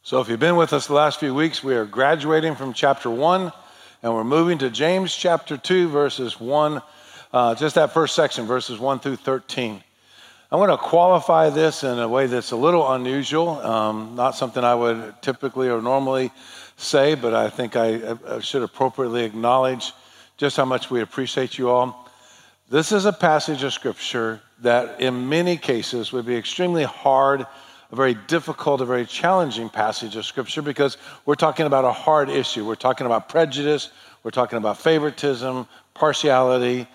So if you've been with us the last few weeks, we are graduating from chapter 1, and we're moving to James chapter 2, verses 1, just that first section, verses 1 through 13. I want to qualify this in a way that's a little unusual, not something I would typically or normally say, but I think I should appropriately acknowledge just how much we appreciate you all. This is a passage of Scripture that in many cases would be extremely hard, a very difficult, a very challenging passage of Scripture because we're talking about a hard issue. We're talking about prejudice, we're talking about favoritism, partiality,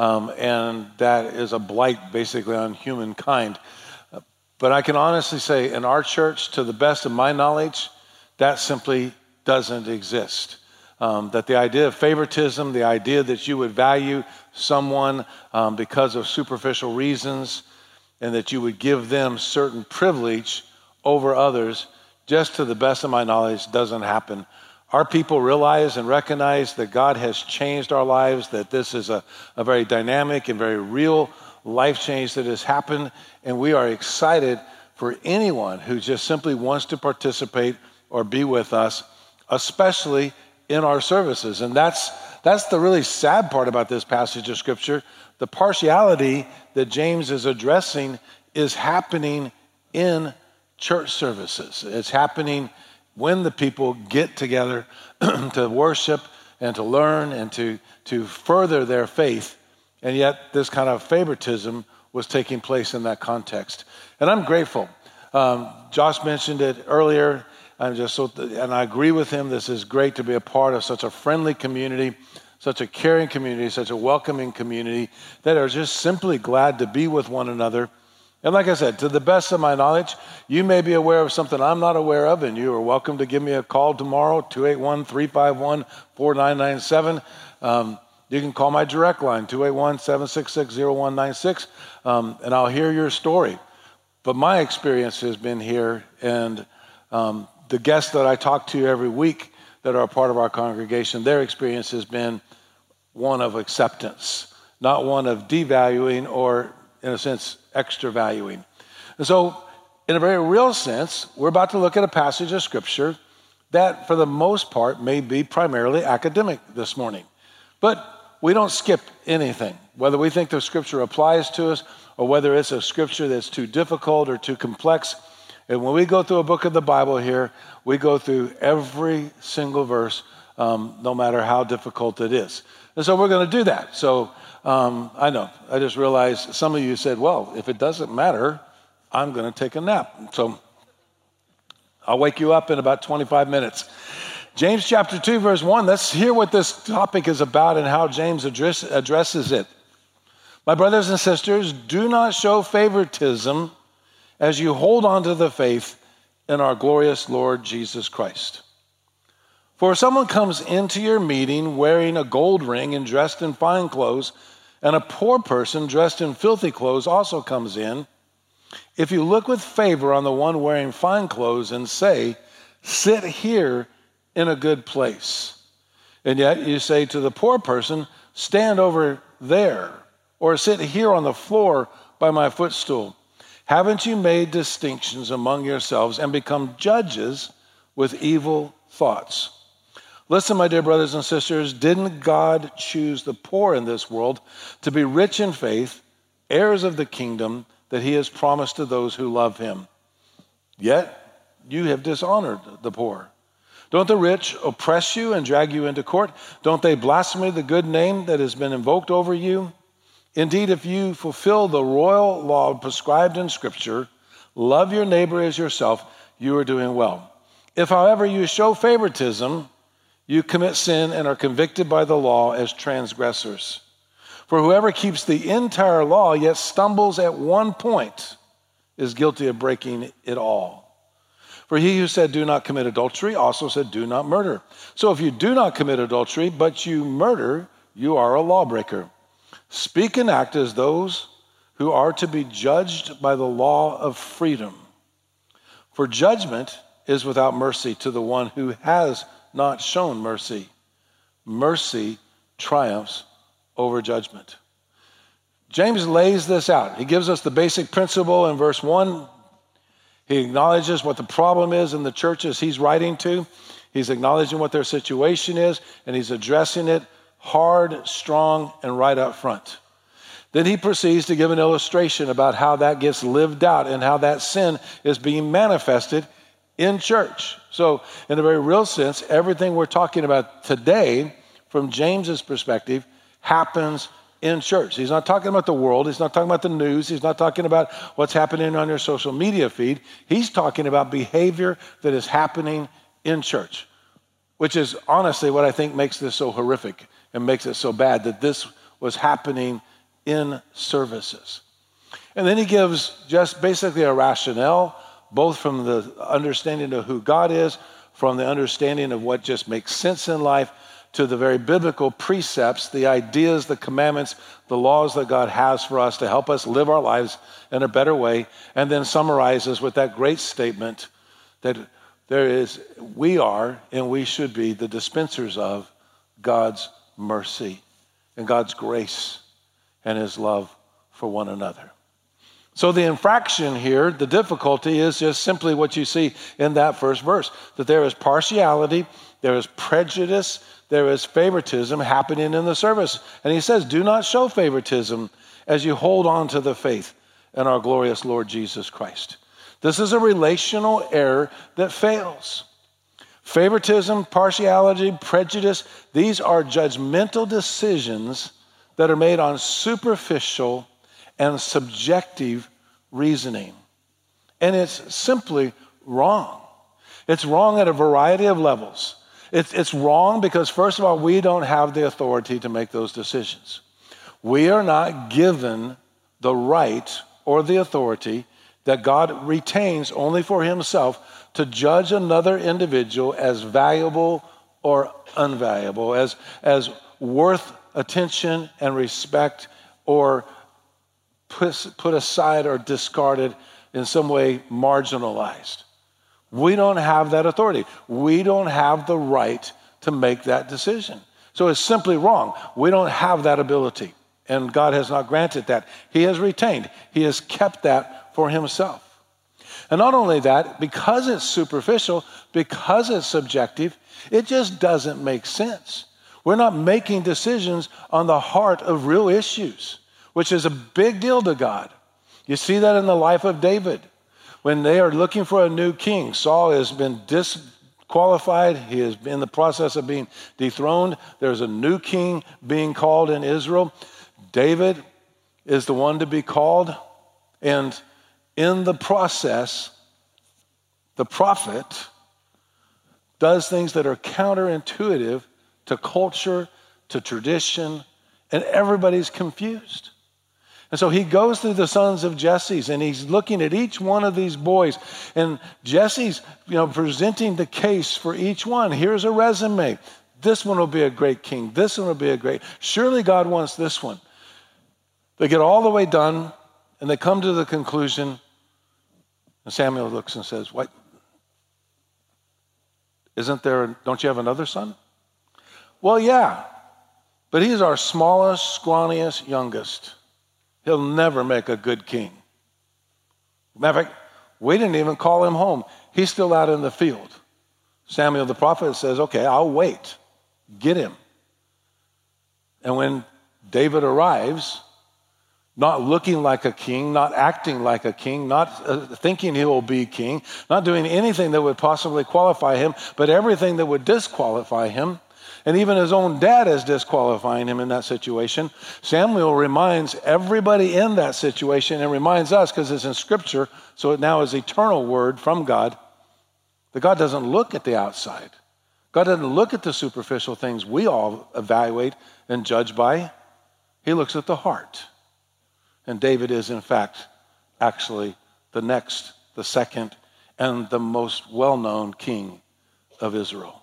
and that is a blight basically on humankind. But I can honestly say in our church, to the best of my knowledge, that simply doesn't exist. That the idea of favoritism, the idea that you would value someone because of superficial reasons and that you would give them certain privilege over others, just to the best of my knowledge, doesn't happen. Our people realize and recognize that God has changed our lives, that this is a very dynamic and very real life change that has happened, and we are excited for anyone who just simply wants to participate or be with us, especially in our services. And that's the really sad part about this passage of Scripture. The partiality that James is addressing is happening in church services. It's happening when the people get together to worship and to learn and to further their faith. And yet this kind of favoritism was taking place in that context. And I'm grateful. Josh mentioned it earlier. And I agree with him. This is great to be a part of such a friendly community, such a caring community, such a welcoming community that are just simply glad to be with one another. And like I said, to the best of my knowledge, you may be aware of something I'm not aware of, and you are welcome to give me a call tomorrow, 281-351-4997. You can call my direct line, 281-766-0196, and I'll hear your story. But my experience has been here, and the guests that I talk to every week that are a part of our congregation, their experience has been one of acceptance, not one of devaluing or, in a sense, extra valuing. And so, in a very real sense, we're about to look at a passage of Scripture that, for the most part, may be primarily academic this morning. But we don't skip anything, whether we think the Scripture applies to us or whether it's a Scripture that's too difficult or too complex. And when we go through a book of the Bible here, we go through every single verse, no matter how difficult it is. And so we're going to do that. So I know, I just realized some of you said, well, if it doesn't matter, I'm going to take a nap. So I'll wake you up in about 25 minutes. James chapter 2, verse 1, let's hear what this topic is about and how James addresses it. My brothers and sisters, do not show favoritism as you hold on to the faith in our glorious Lord Jesus Christ. For if someone comes into your meeting wearing a gold ring and dressed in fine clothes, and a poor person dressed in filthy clothes also comes in, if you look with favor on the one wearing fine clothes and say, sit here in a good place, and yet you say to the poor person, stand over there, or sit here on the floor by my footstool, haven't you made distinctions among yourselves and become judges with evil thoughts? Listen, my dear brothers and sisters, didn't God choose the poor in this world to be rich in faith, heirs of the kingdom that he has promised to those who love him? Yet you have dishonored the poor. Don't the rich oppress you and drag you into court? Don't they blaspheme the good name that has been invoked over you? Indeed, if you fulfill the royal law prescribed in Scripture, love your neighbor as yourself, you are doing well. If, however, you show favoritism, you commit sin and are convicted by the law as transgressors. For whoever keeps the entire law yet stumbles at one point is guilty of breaking it all. For he who said, do not commit adultery, also said, do not murder. So if you do not commit adultery, but you murder, you are a lawbreaker. Speak and act as those who are to be judged by the law of freedom. For judgment is without mercy to the one who has not shown mercy. Mercy triumphs over judgment. James lays this out. He gives us the basic principle in verse 1. He acknowledges what the problem is in the churches he's writing to. He's acknowledging what their situation is, and he's addressing it hard, strong, and right up front. Then he proceeds to give an illustration about how that gets lived out and how that sin is being manifested in church. So in a very real sense, everything we're talking about today, from James's perspective, happens in church. He's not talking about the world. He's not talking about the news. He's not talking about what's happening on your social media feed. He's talking about behavior that is happening in church, which is honestly what I think makes this so horrific and makes it so bad, that this was happening in services. And then he gives just basically a rationale, both from the understanding of who God is, from the understanding of what just makes sense in life, to the very biblical precepts, the ideas, the commandments, the laws that God has for us to help us live our lives in a better way, and then summarizes with that great statement that we are and we should be the dispensers of God's mercy and God's grace and his love for one another. So the infraction here, the difficulty, is just simply what you see in that first verse, that there is partiality, there is prejudice, there is favoritism happening in the service. And he says, do not show favoritism as you hold on to the faith in our glorious Lord Jesus Christ. This is a relational error that fails. Favoritism, partiality, prejudice, these are judgmental decisions that are made on superficial and subjective reasoning. And it's simply wrong. It's wrong at a variety of levels. It's wrong because, first of all, we don't have the authority to make those decisions. We are not given the right or the authority that God retains only for himself to judge another individual as valuable or unvaluable, as worth attention and respect, or put aside or discarded, in some way marginalized. We don't have that authority. We don't have the right to make that decision. So it's simply wrong. We don't have that ability, and God has not granted that. He has retained. He has kept that for himself. And not only that, because it's superficial, because it's subjective, it just doesn't make sense. We're not making decisions on the heart of real issues, which is a big deal to God. You see that in the life of David. When they are looking for a new king, Saul has been disqualified. He is in the process of being dethroned. There's a new king being called in Israel. David is the one to be called. And in the process, the prophet does things that are counterintuitive to culture, to tradition, and everybody's confused. And so he goes through the sons of Jesse's, and he's looking at each one of these boys. And Jesse's, presenting the case for each one. Here's a resume. This one will be a great king. This one will be a great. Surely God wants this one. They get all the way done, and they come to the conclusion. And Samuel looks and says, "What? Don't you have another son?" "Well, yeah, but he's our smallest, scrawniest, youngest. He'll never make a good king. Matter of fact, we didn't even call him home. He's still out in the field." Samuel the prophet says, "Okay, I'll wait. Get him." And when David arrives, not looking like a king, not acting like a king, not thinking he will be king, not doing anything that would possibly qualify him, but everything that would disqualify him, and even his own dad is disqualifying him in that situation, Samuel reminds everybody in that situation, and reminds us, because it's in Scripture, so it now is eternal word from God, that God doesn't look at the outside. God doesn't look at the superficial things we all evaluate and judge by. He looks at the heart. And David is, in fact, actually the second, and the most well-known king of Israel.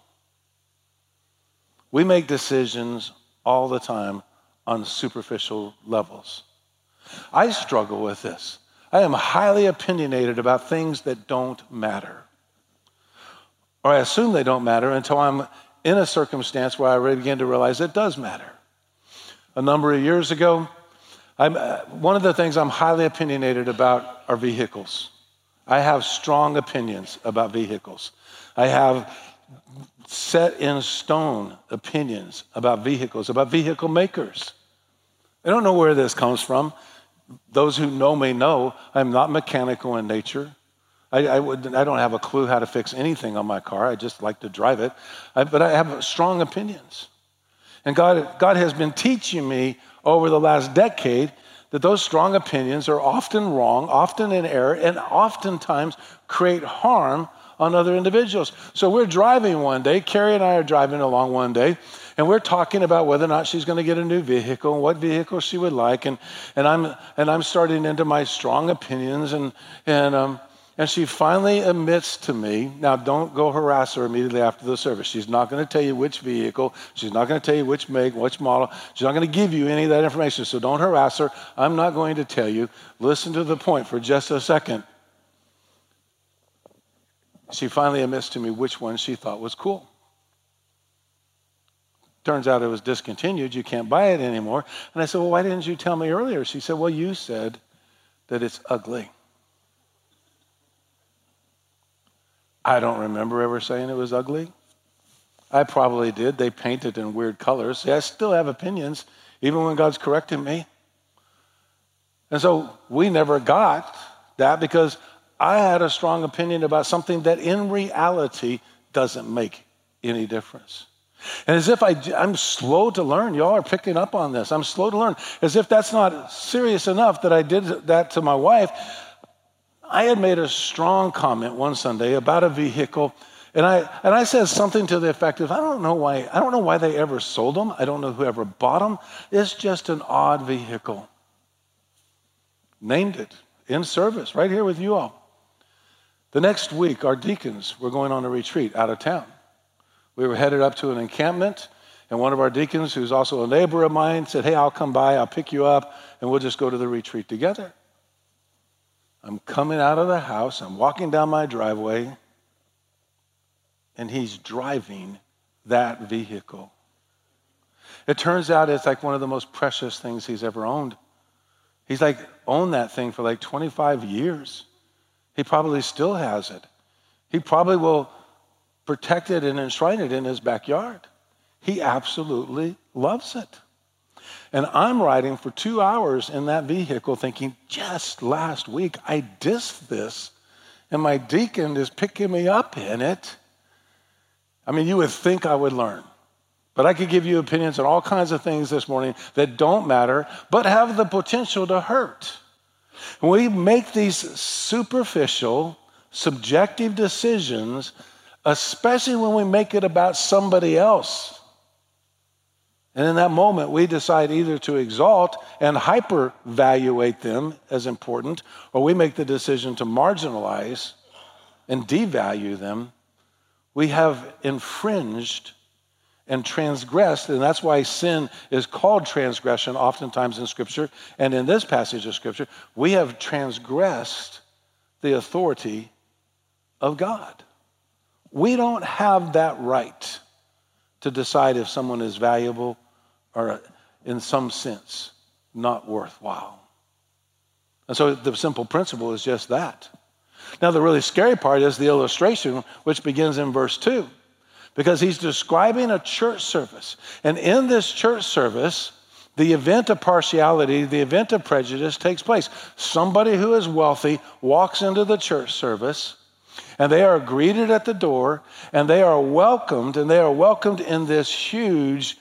We make decisions all the time on superficial levels. I struggle with this. I am highly opinionated about things that don't matter. Or I assume they don't matter until I'm in a circumstance where I begin to realize it does matter. A number of years ago, one of the things I'm highly opinionated about are vehicles. I have strong opinions about vehicles. I have set in stone opinions about vehicles, about vehicle makers. I don't know where this comes from. Those who know me know I'm not mechanical in nature. I don't have a clue how to fix anything on my car. I just like to drive it. But I have strong opinions. And God has been teaching me over the last decade that those strong opinions are often wrong, often in error, and oftentimes create harm on other individuals. So we're driving one day, Carrie and I are driving along one day, and we're talking about whether or not she's going to get a new vehicle and what vehicle she would like, and I'm starting into my strong opinions, and she finally admits to me, now don't go harass her immediately after the service. She's not going to tell you which vehicle. She's not going to tell you which make, which model. She's not going to give you any of that information, so don't harass her. I'm not going to tell you. Listen to the point for just a second. She finally admits to me which one she thought was cool. Turns out it was discontinued. You can't buy it anymore. And I said, well, why didn't you tell me earlier? She said, well, you said that it's ugly. I don't remember ever saying it was ugly. I probably did. They painted in weird colors. See, I still have opinions, even when God's correcting me. And so we never got that because I had a strong opinion about something that in reality doesn't make any difference. And as if I'm slow to learn. Y'all are picking up on this. I'm slow to learn. As if that's not serious enough that I did that to my wife. I had made a strong comment one Sunday about a vehicle, and I said something to the effect of, I don't know why they ever sold them. I don't know who ever bought them. It's just an odd vehicle. Named it in service right here with you all. The next week, our deacons were going on a retreat out of town. We were headed up to an encampment, and one of our deacons, who's also a neighbor of mine, said, hey, I'll come by, I'll pick you up, and we'll just go to the retreat together. I'm coming out of the house, I'm walking down my driveway, and he's driving that vehicle. It turns out it's like one of the most precious things he's ever owned. He's like owned that thing for like 25 years. He probably still has it. He probably will protect it and enshrine it in his backyard. He absolutely loves it. And I'm riding for 2 hours in that vehicle thinking, just last week I dissed this, and my deacon is picking me up in it. I mean, you would think I would learn. But I could give you opinions on all kinds of things this morning that don't matter, but have the potential to hurt. We make these superficial, subjective decisions, especially when we make it about somebody else. And in that moment, we decide either to exalt and hyper-valuate them as important, or we make the decision to marginalize and devalue them. We have infringed and transgressed, and that's why sin is called transgression oftentimes in Scripture. And in this passage of Scripture, we have transgressed the authority of God. We don't have that right to decide if someone is valuable or, in some sense, not worthwhile. And so the simple principle is just that. Now, the really scary part is the illustration, which begins in verse 2, because he's describing a church service. And in this church service, the event of partiality, the event of prejudice takes place. Somebody who is wealthy walks into the church service, and they are greeted at the door, and they are welcomed in this huge,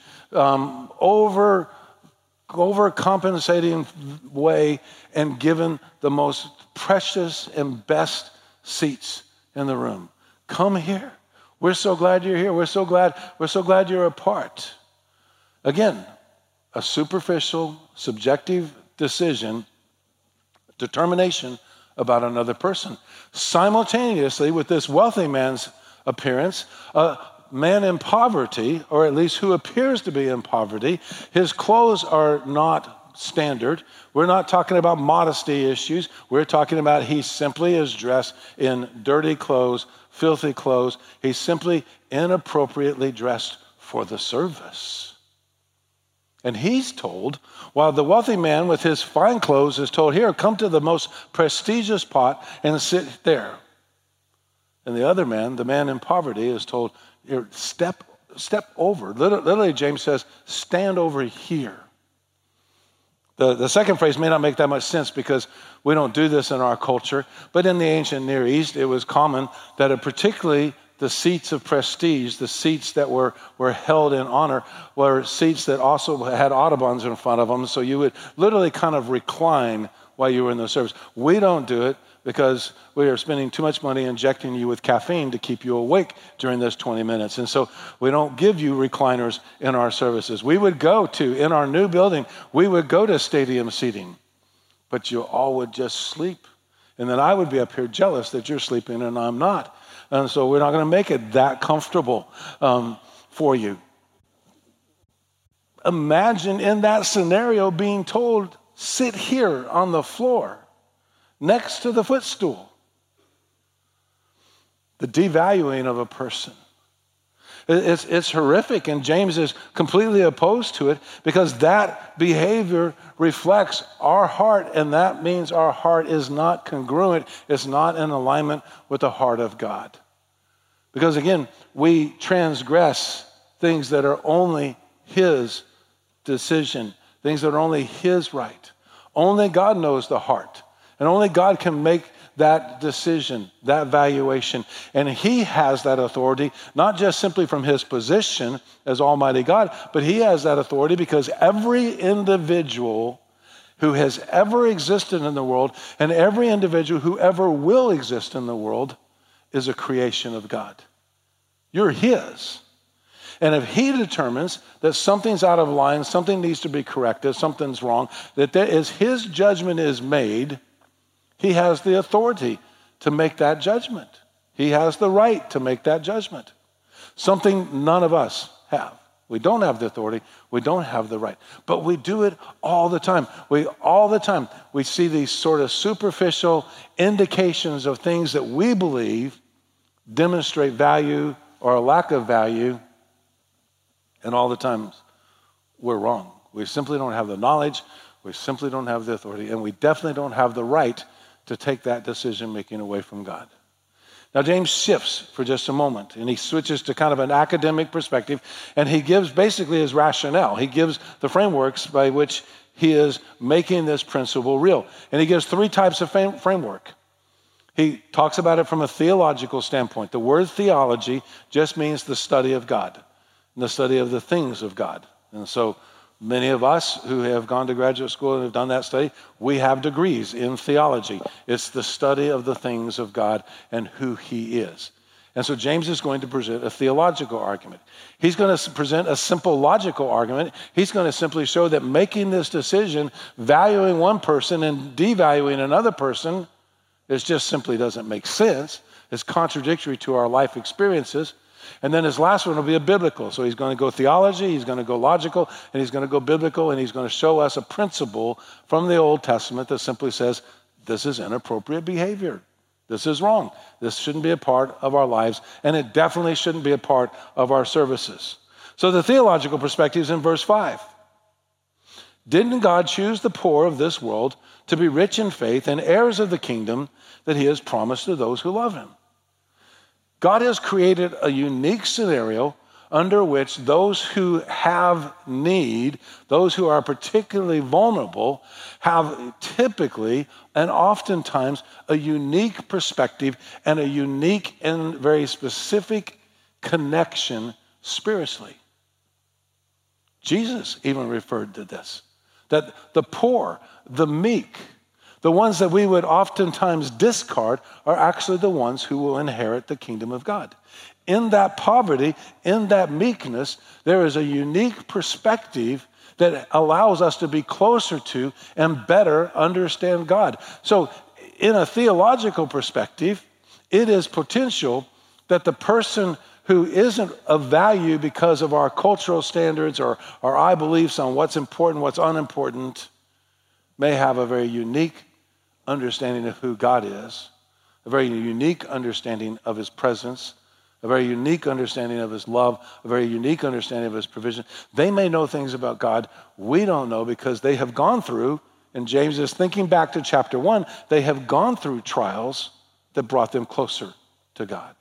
overcompensating way, and given the most precious and best seats in the room. Come here. We're so glad you're here. We're so glad you're a part. Again, a superficial, subjective determination about another person. Simultaneously with this wealthy man's appearance, a man in poverty, or at least who appears to be in poverty, his clothes are not standard. We're not talking about modesty issues. We're talking about he simply is dressed in dirty clothes, filthy clothes. He's simply inappropriately dressed for the service. And he's told, while the wealthy man with his fine clothes is told, here, come to the most prestigious pot and sit there. And the other man, the man in poverty, is told, here, step over. Literally, James says, stand over here. The second phrase may not make that much sense because we don't do this in our culture, but in the ancient Near East, it was common that particularly the seats of prestige, the seats that were held in honor, were seats that also had audubons in front of them, so you would literally kind of recline while you were in the service. We don't do it because we are spending too much money injecting you with caffeine to keep you awake during those 20 minutes. And so we don't give you recliners in our services. We would go to, in our new building, we would go to stadium seating, but you all would just sleep. And then I would be up here jealous that you're sleeping and I'm not. And so we're not going to make it that comfortable for you. Imagine in that scenario being told, sit here on the floor next to the footstool. The devaluing of a person. It's horrific, and James is completely opposed to it because that behavior reflects our heart, and that means our heart is not congruent. It's not in alignment with the heart of God. Because again, we transgress things that are only His decision, things that are only His right. Only God knows the heart. And only God can make that decision, that valuation. And He has that authority, not just simply from His position as Almighty God, but He has that authority because every individual who has ever existed in the world and every individual who ever will exist in the world is a creation of God. You're His. And if He determines that something's out of line, something needs to be corrected, something's wrong, that there is His judgment is made, He has the authority to make that judgment. He has the right to make that judgment. Something none of us have. We don't have the authority. We don't have the right. But we do it all the time. We see these sort of superficial indications of things that we believe demonstrate value or a lack of value. And all the times we're wrong. We simply don't have the knowledge. We simply don't have the authority. And we definitely don't have the right to take that decision-making away from God. Now, James shifts for just a moment, and he switches to kind of an academic perspective, and he gives basically his rationale. He gives the frameworks by which he is making this principle real. And he gives three types of framework. He talks about it from a theological standpoint. The word theology just means the study of God, and the study of the things of God. And so many of us who have gone to graduate school and have done that study, we have degrees in theology. It's the study of the things of God and who He is. And so James is going to present a theological argument. He's going to present a simple logical argument. He's going to simply show that making this decision, valuing one person and devaluing another person, it just simply doesn't make sense. It's contradictory to our life experiences. And then his last one will be a biblical. So he's going to go theology, he's going to go logical, and he's going to go biblical, and he's going to show us a principle from the Old Testament that simply says, this is inappropriate behavior. This is wrong. This shouldn't be a part of our lives, and it definitely shouldn't be a part of our services. So the theological perspective is in verse 5. Didn't God choose the poor of this world to be rich in faith and heirs of the kingdom that He has promised to those who love Him? God has created a unique scenario under which those who have need, those who are particularly vulnerable, have typically and oftentimes a unique perspective and a unique and very specific connection spiritually. Jesus even referred to this, that the poor, the meek, the ones that we would oftentimes discard are actually the ones who will inherit the kingdom of God. In that poverty, in that meekness, there is a unique perspective that allows us to be closer to and better understand God. So in a theological perspective, it is potential that the person who isn't of value because of our cultural standards or our beliefs on what's important, what's unimportant, may have a very unique understanding of who God is, a very unique understanding of His presence, a very unique understanding of his love, a very unique understanding of his provision. They may know things about God we don't know because they have gone through, and James is thinking back to chapter 1, they have gone through trials that brought them closer to God.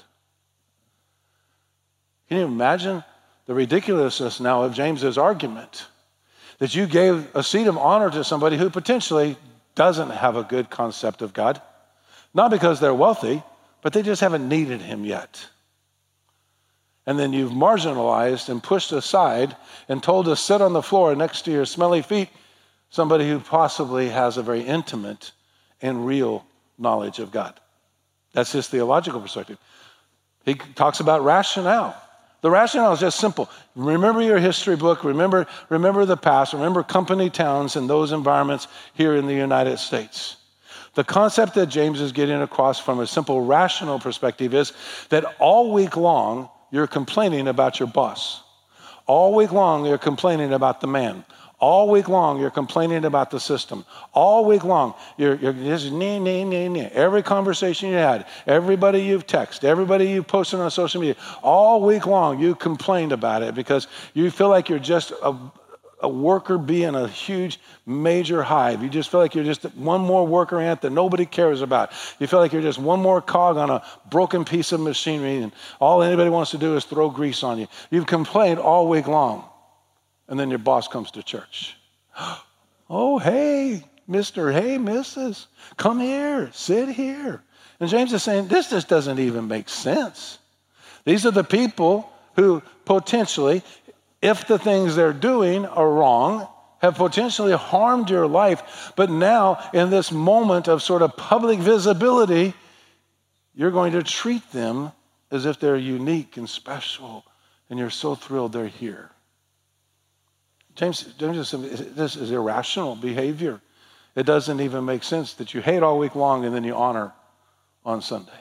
Can you imagine the ridiculousness now of James's argument? That you gave a seat of honor to somebody who potentially doesn't have a good concept of God. Not because they're wealthy, but they just haven't needed him yet. And then you've marginalized and pushed aside and told to sit on the floor next to your smelly feet somebody who possibly has a very intimate and real knowledge of God. That's his theological perspective. He talks about rationale. The rationale is just simple. Remember your history book. Remember the past. Remember company towns and those environments here in the United States. The concept that James is getting across from a simple rational perspective is that all week long, you're complaining about your boss. All week long, you're complaining about the man. All week long, you're complaining about the system. All week long, you're just every conversation you had, everybody you've texted, everybody you've posted on social media, all week long, you complained about it because you feel like you're just a worker bee in a huge major hive. You just feel like you're just one more worker ant that nobody cares about. You feel like you're just one more cog on a broken piece of machinery and all anybody wants to do is throw grease on you. You've complained all week long. And then your boss comes to church. Oh, hey, Mr., hey, Mrs., come here, sit here. And James is saying, this just doesn't even make sense. These are the people who potentially, if the things they're doing are wrong, have potentially harmed your life. But now, in this moment of sort of public visibility, you're going to treat them as if they're unique and special, and you're so thrilled they're here. James is saying, this is irrational behavior. It doesn't even make sense that you hate all week long and then you honor on Sunday.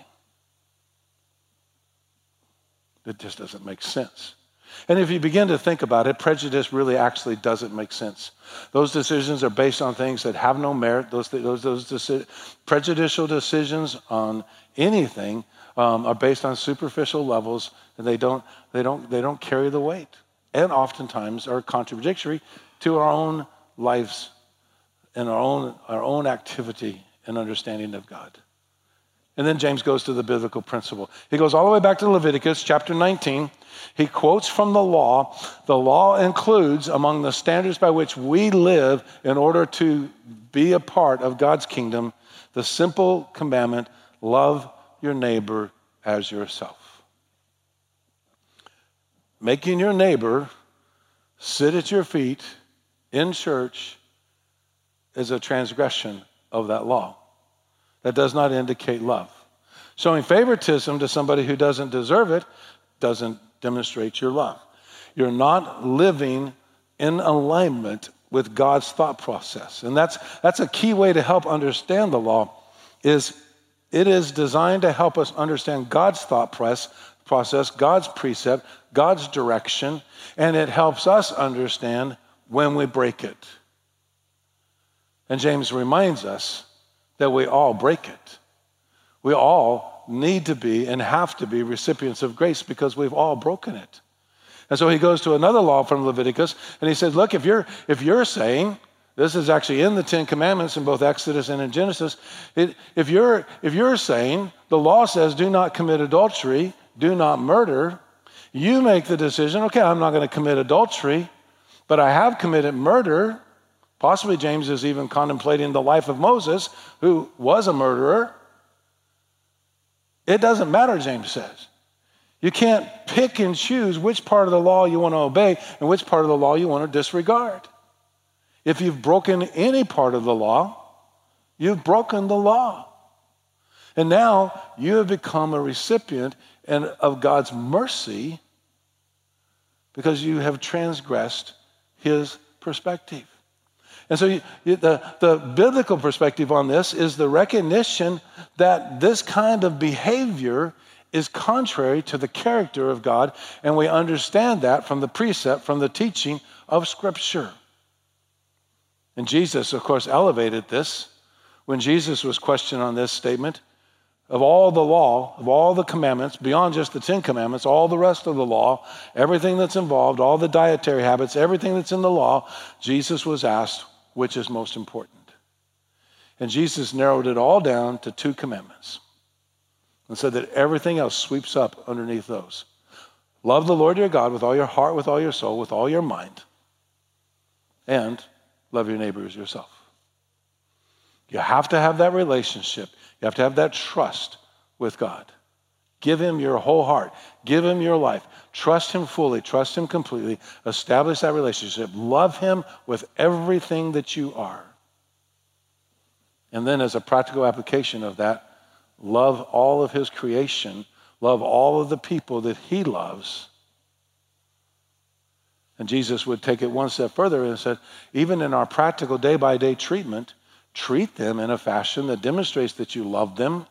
It just doesn't make sense. And if you begin to think about it, prejudice really actually doesn't make sense. Those decisions are based on things that have no merit. Those prejudicial decisions on anything are based on superficial levels, and they don't carry the weight, and oftentimes are contradictory to our own lives and our own activity and understanding of God. And then James goes to the biblical principle. He goes all the way back to Leviticus chapter 19. He quotes from the law. The law includes, among the standards by which we live in order to be a part of God's kingdom, the simple commandment, love your neighbor as yourself. Making your neighbor sit at your feet in church is a transgression of that law. That does not indicate love. Showing favoritism to somebody who doesn't deserve it doesn't demonstrate your love. You're not living in alignment with God's thought process. And that's a key way to help understand the law. It is designed to help us understand God's thought process, God's precept, God's direction, and it helps us understand when we break it. And James reminds us that we all break it. We all need to be and have to be recipients of grace because we've all broken it. And so he goes to another law from Leviticus, and he says, look, if you're saying, this is actually in the Ten Commandments in both Exodus and in Genesis, if you're saying the law says do not commit adultery, do not murder, you make the decision, okay, I'm not going to commit adultery, but I have committed murder. Possibly James is even contemplating the life of Moses, who was a murderer. It doesn't matter, James says. You can't pick and choose which part of the law you want to obey and which part of the law you want to disregard. If you've broken any part of the law, you've broken the law. And now you have become a recipient of God's mercy because you have transgressed his perspective. And so the biblical perspective on this is the recognition that this kind of behavior is contrary to the character of God, and we understand that from the precept, from the teaching of Scripture. And Jesus, of course, elevated this. When Jesus was questioned on this statement, of all the law, of all the commandments, beyond just the 10 commandments, all the rest of the law, everything that's involved, all the dietary habits, everything that's in the law, Jesus was asked, which is most important? And Jesus narrowed it all down to 2 commandments and said that everything else sweeps up underneath those. Love the Lord your God with all your heart, with all your soul, with all your mind, and love your neighbor as yourself. You have to have that relationship. You have to have that trust with God. Give him your whole heart. Give him your life. Trust him fully. Trust him completely. Establish that relationship. Love him with everything that you are. And then as a practical application of that, love all of his creation. Love all of the people that he loves. And Jesus would take it one step further and said, even in our practical day-by-day treatment, treat them in a fashion that demonstrates that you love them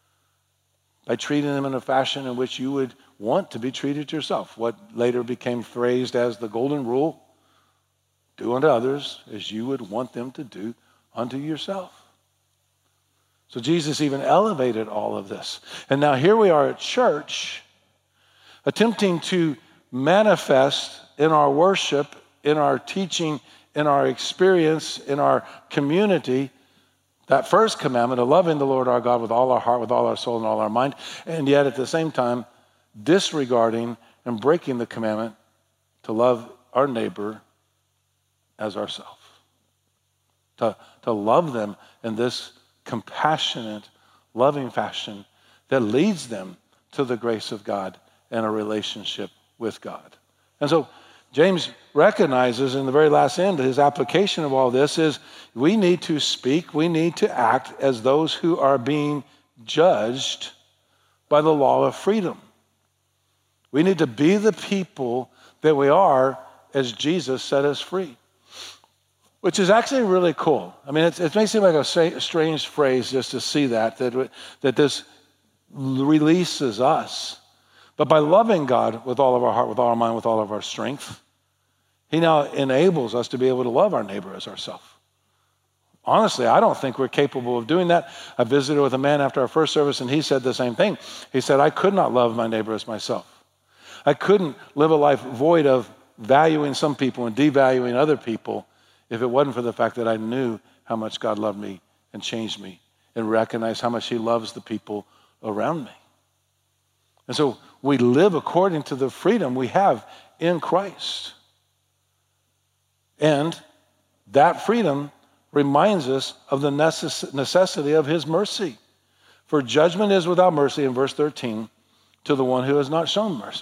by treating them in a fashion in which you would want to be treated yourself. What later became phrased as the golden rule, do unto others as you would want them to do unto yourself. So Jesus even elevated all of this. And now here we are at church, attempting to manifest in our worship, in our teaching, in our experience, in our community, that first commandment of loving the Lord our God with all our heart, with all our soul, and all our mind, and yet at the same time disregarding and breaking the commandment to love our neighbor as ourselves. To love them in this compassionate, loving fashion that leads them to the grace of God and a relationship with God. And so James recognizes in the very last end, his application of all this is we need to speak, we need to act as those who are being judged by the law of freedom. We need to be the people that we are as Jesus set us free, which is actually really cool. I mean, it may seem like a strange phrase just to see that this releases us. But by loving God with all of our heart, with all our mind, with all of our strength, he now enables us to be able to love our neighbor as ourselves. Honestly, I don't think we're capable of doing that. I visited with a man after our first service, and he said the same thing. He said, I could not love my neighbor as myself. I couldn't live a life void of valuing some people and devaluing other people if it wasn't for the fact that I knew how much God loved me and changed me and recognized how much he loves the people around me. And so we live according to the freedom we have in Christ. And that freedom reminds us of the necessity of his mercy. For judgment is without mercy, in verse 13, to the one who has not shown mercy.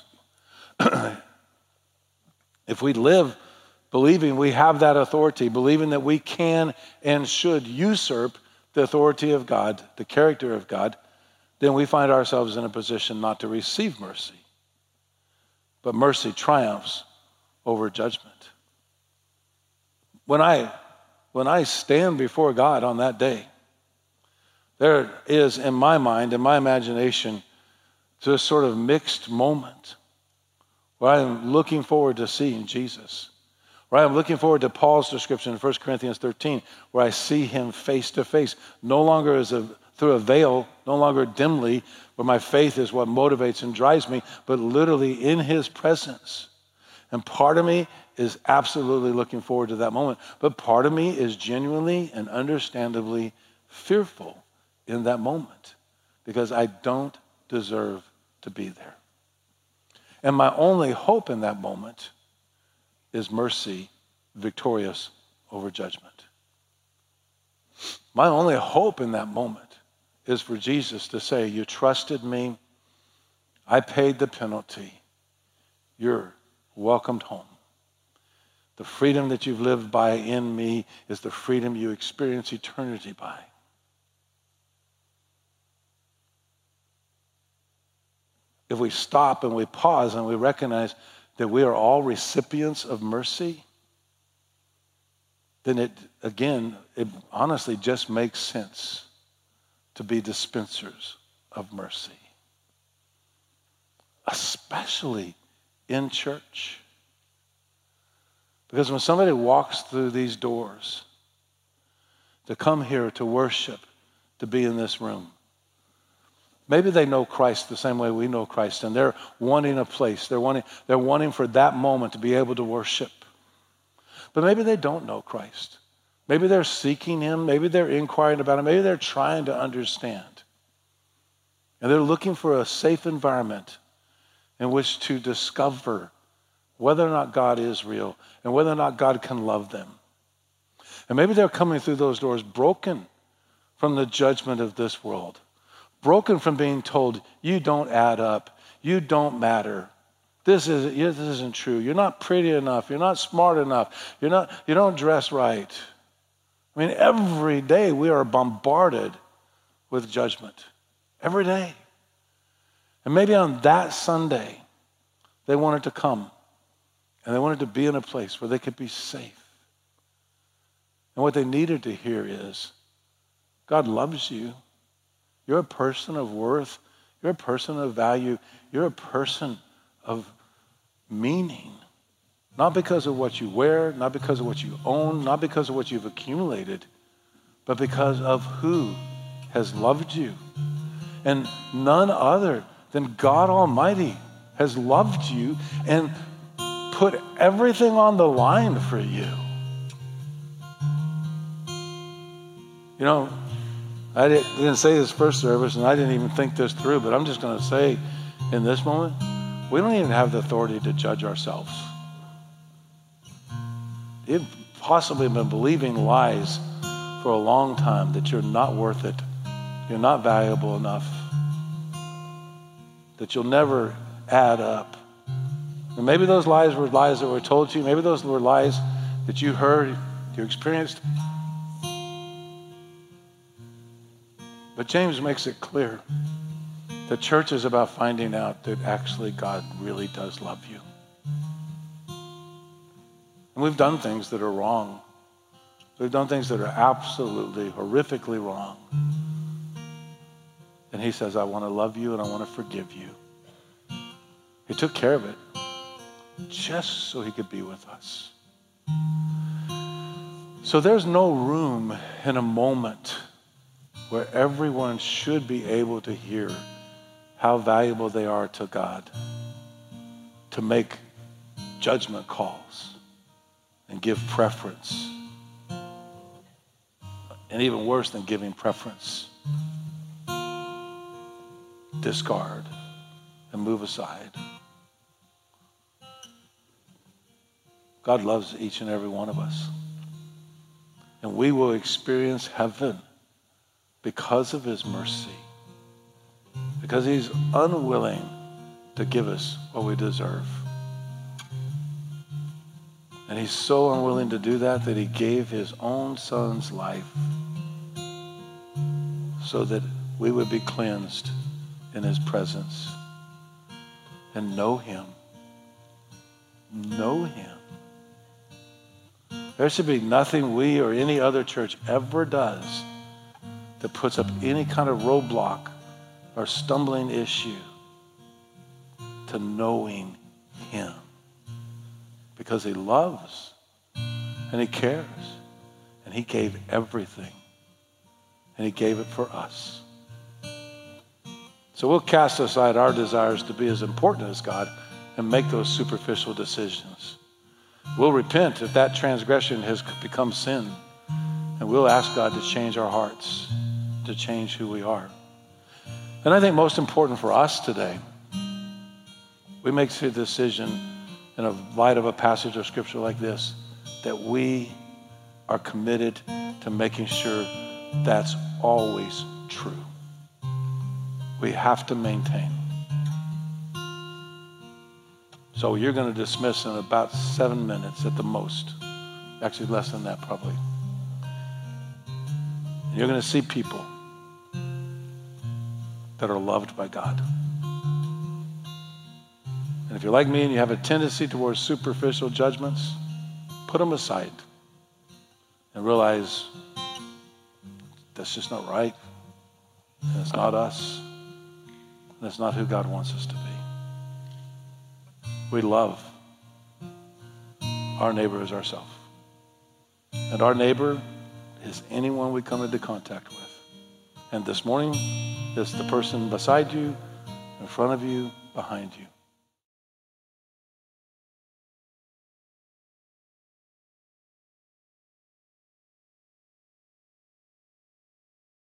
If we live believing we have that authority, believing that we can and should usurp the authority of God, the character of God, then we find ourselves in a position not to receive mercy. But mercy triumphs over judgment. When I stand before God on that day, there is in my mind, in my imagination, this sort of mixed moment where I am looking forward to seeing Jesus. Where I'm looking forward to Paul's description in 1 Corinthians 13, where I see him face to face, no longer through a veil, no longer dimly, where my faith is what motivates and drives me, but literally in his presence. And part of me is absolutely looking forward to that moment, but part of me is genuinely and understandably fearful in that moment because I don't deserve to be there. And my only hope in that moment is mercy victorious over judgment. My only hope in that moment is for Jesus to say, you trusted me, I paid the penalty, you're welcomed home. The freedom that you've lived by in me is the freedom you experience eternity by. If we stop and we pause and we recognize that we are all recipients of mercy, then it honestly just makes sense to be dispensers of mercy. Especially in church. Because when somebody walks through these doors to come here to worship, to be in this room, Maybe they know Christ the same way we know Christ, and they're wanting a place. They're wanting for that moment to be able to worship. But maybe they don't know Christ. Maybe they're seeking him. Maybe they're inquiring about him. Maybe they're trying to understand. And they're looking for a safe environment in which to discover whether or not God is real and whether or not God can love them. And maybe they're coming through those doors broken from the judgment of this world, broken from being told, you don't add up, you don't matter, this isn't true, you're not pretty enough, you're not smart enough, you don't dress right. I mean, every day we are bombarded with judgment. Every day. And maybe on that Sunday, they wanted to come and they wanted to be in a place where they could be safe. And what they needed to hear is, God loves you. You're a person of worth. You're a person of value. You're a person of meaning. Not because of what you wear, not because of what you own, not because of what you've accumulated, but because of who has loved you. And none other than God Almighty has loved you and put everything on the line for you. You know, I didn't say this first service, and I didn't even think this through, but I'm just going to say in this moment, we don't even have the authority to judge ourselves. You've possibly been believing lies for a long time that you're not worth it, you're not valuable enough, that you'll never add up. And maybe those lies were lies that were told to you. Maybe those were lies that you heard, you experienced. But James makes it clear that church is about finding out that actually God really does love you. And we've done things that are wrong. We've done things that are absolutely, horrifically wrong. And he says, I want to love you and I want to forgive you. He took care of it just so he could be with us. So there's no room in a moment where everyone should be able to hear how valuable they are to God, to make judgment calls and give preference. And even worse than giving preference, discard and move aside. God loves each and every one of us. And we will experience heaven because of his mercy. Because he's unwilling to give us what we deserve. And he's so unwilling to do that he gave his own son's life so that we would be cleansed in his presence and know him. Know him. There should be nothing we or any other church ever does that puts up any kind of roadblock or stumbling issue to knowing him. Because he loves and he cares and he gave everything and he gave it for us. So we'll cast aside our desires to be as important as God and make those superficial decisions. We'll repent if that transgression has become sin, and we'll ask God to change our hearts, to change who we are. And I think most important for us today, we make the decision in the light of a passage of scripture like this, that we are committed to making sure that's always true. We have to maintain. So you're going to dismiss in about 7 minutes at the most. Actually, less than that probably. And you're going to see people that are loved by God. And if you're like me and you have a tendency towards superficial judgments, put them aside and realize that's just not right. And it's not us. And it's not who God wants us to be. We love our neighbor as ourselves. And our neighbor is anyone we come into contact with. And this morning, It's the person beside you, in front of you, behind you.